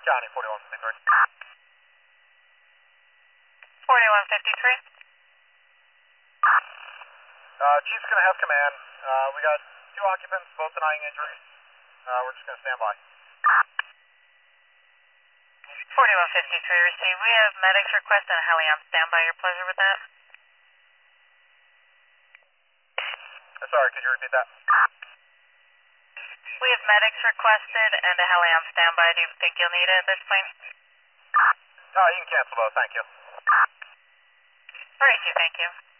County 4153. 4153. Chief's going to have command. We got 2 occupants, both denying injuries. We're just going to stand by. 4153 received. We have medics request and a heli on standby. Your pleasure with that? Sorry, could you repeat that? We have medics requested and a heli on standby. Do you think you'll need it at this point? You can cancel both, thank you. Alright, thank you.